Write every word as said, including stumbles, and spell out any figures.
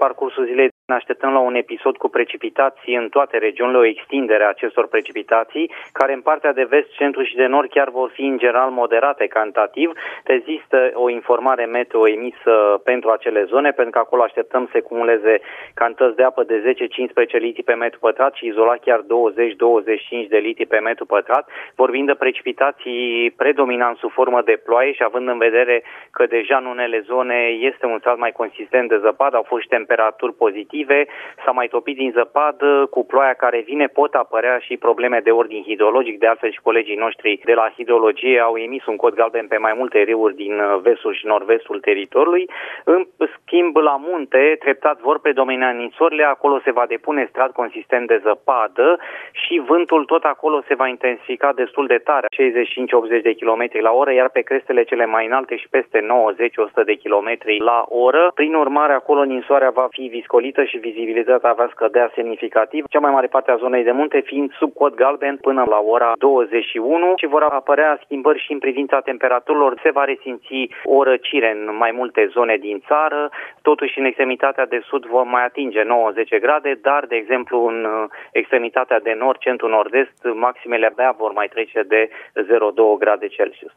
parcursul zilei ne așteptăm la un episod cu precipitații în toate regiunile, o extindere a acestor precipitații, care în partea de vest, centru și de nord chiar vor fi în general moderate cantitativ. Există o informare meteo emisă pentru acele zone, pentru că acolo așteptăm să cumuleze cantități de apă de zece-cincisprezece litri pe metru pătrat și izolat chiar douăzeci-douăzeci și cinci de litri pe metru pătrat, vorbind de precipitații predominant sub formă de ploaie și având în vedere că deja în unele zone este un strat mai consistent de zăpadă, au fost și temperaturi pozitive, s-a mai topit din zăpadă, cu ploaia care vine pot apărea și probleme de ordin hidrologic. De altfel și colegii noștri de la hidrologie au emis un cod galben pe mai multe râuri din vestul și nord-vestul teritoriului. În schimb, la munte, treptat vor predomina ninsorile, acolo se va depune strat consistent de zăpadă și vântul tot acolo se va intensifica destul de tare, șaizeci și cinci optzeci de kilometri la oră, iar pe crestele cele mai înalte și peste nouăzeci la sută de kilometri la oră. Prin urmare, acolo ninsoarea va fi viscolită și vizibilitatea va scădea semnificativ, cea mai mare parte a zonei de munte fiind sub cod galben până la ora douăzeci și unu și vor apărea schimbări și în privința temperaturilor. Se va resimți o răcire în mai multe zone din țară, totuși în extremitatea de sud vor mai atinge nouă-zece grade, dar, de exemplu, în extremitatea de nord, centru-nord-est, maximele abia vor mai trece de zero virgulă doi grade Celsius.